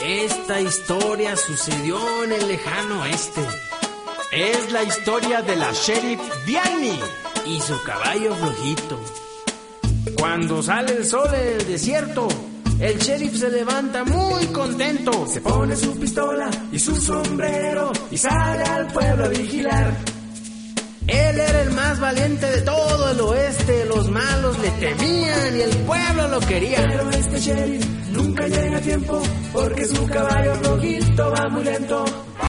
Esta historia sucedió en el lejano oeste. Es la historia de la sheriff Diani y su caballo flojito. Cuando sale el sol en el desierto, el sheriff se levanta muy contento. Se pone su pistola y su sombrero y sale al pueblo a vigilar. Él era el más valiente de todo el oeste. Los malos le temían y el pueblo lo quería. Pero este sheriff nunca llega a tiempo porque su caballo flojito va muy lento.